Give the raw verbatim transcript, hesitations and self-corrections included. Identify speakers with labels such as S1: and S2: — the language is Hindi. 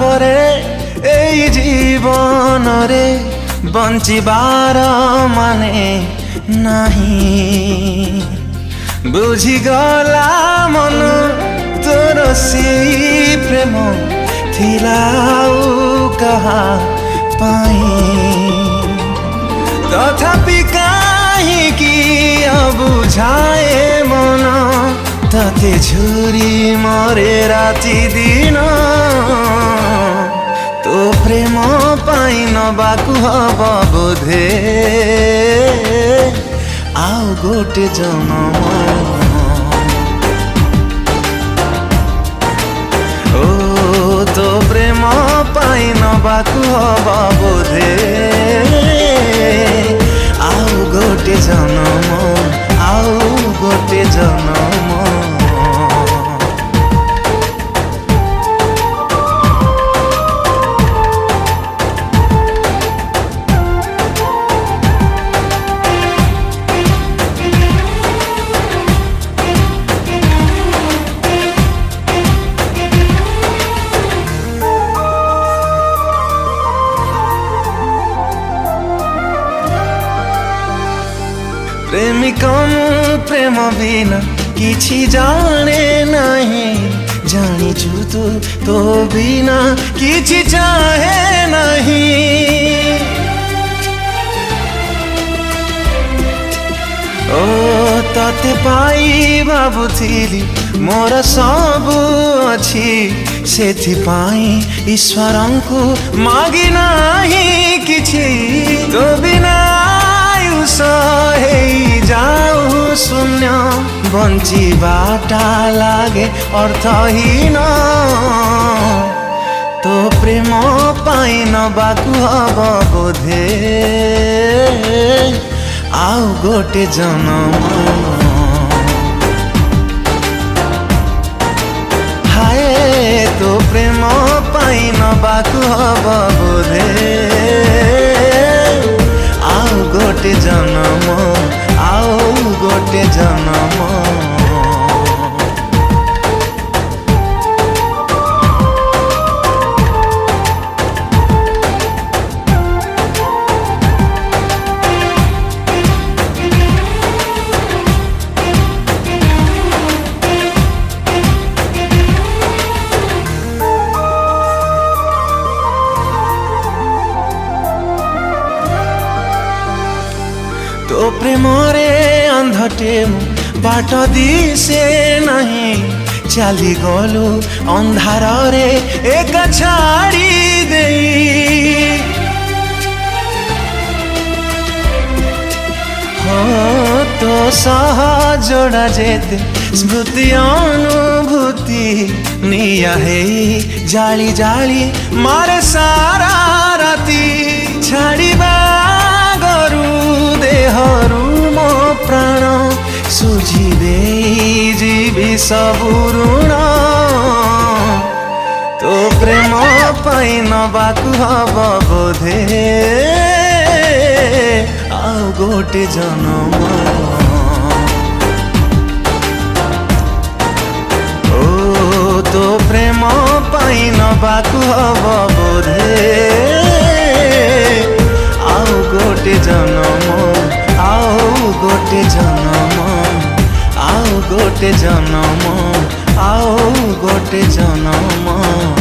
S1: ପରେ ଏଇ ଜୀବନରେ ବଞ୍ଚିବାର ମାନେ ନାହିଁ। ବୁଝିଗଲା ମନ ତୋର ସେଇ ପ୍ରେମ ଥିଲା ଆଉ କାହା ପାଇଁ। ତଥାପି କାହିଁକି ଅବୁଝାଏ ମନ ତତେ ଝୁରି ମରେ ରାତି ଦିନ। ତୋ ପ୍ରେମ ପାଇଁ ନବାକୁ ହବ ବୋଧେ ଆଉ ଗୋଟେ ଜନ୍ମ। ଓ ତୋ ପ୍ରେମ ପାଇଁ ନବାକୁ ହବ ବୋଧେ ଆଉ ଗୋଟେ ଜନ୍ମ, ଆଉ ଗୋଟେ ଜନ୍ମ। प्रेमिक मु प्रेम बिना किछि जाने नहीं। जानिछु तू तो बिना किछि चाहे नहीं। ओ तते पाई भाबुथिली मोर सबु अछि सेथिपाई ईश्वरंकु मागी नाही किछि। तो बिना सहे जाऊ शून्य बंचिबाटा लागे अर्थहीन। तो प्रेम पाई नबाकु हब बोधे आउ गोटे जन्म। हाय तो प्रेम पाई नबाकु हब बोधे आउ गोटे जन्म, आउ गोटे जन्म। तो प्रेम रे अंधटे बाट दिसे नहीं। चली गलु अंधार रे एक छाड़ी दे। हो तो सह जोड़ा जेते स्मृति अनुभूति निया है जाली जाली मारे सारा राती। छाड़ीबा देहरु मो प्राण सुझी दे जीवी सबु ऋण। तो प्रेम पाई नबाकु हब बोधे आउ गोटे जन्म। ओ तो प्रेम पाई नबाकु हब बोधे आउ गोटे जन्म, आउ गोटे जन्म, आउ गोटे जन्म, आउ गोटे जन्म।